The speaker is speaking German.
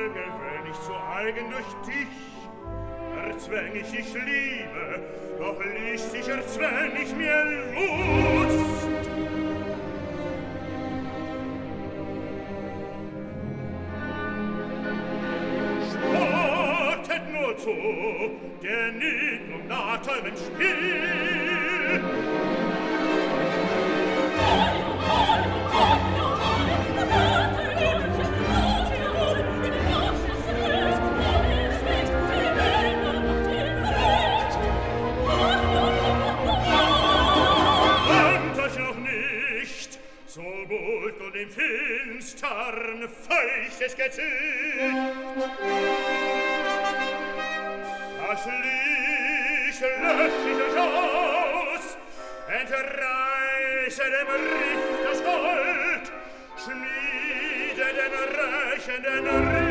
gewöhn ich zu eigen durch dich. Erzwäng ich dich Liebe, doch lichtig erzwäng ich mir Lust. Spottet nur zu, der Niedlung naht eurem Spiel. So gut und im finstern feuchtes Gesicht. Das Licht lösch ich euch aus, entreiße dem Riff das Gold, schmiede den rächenden Ring.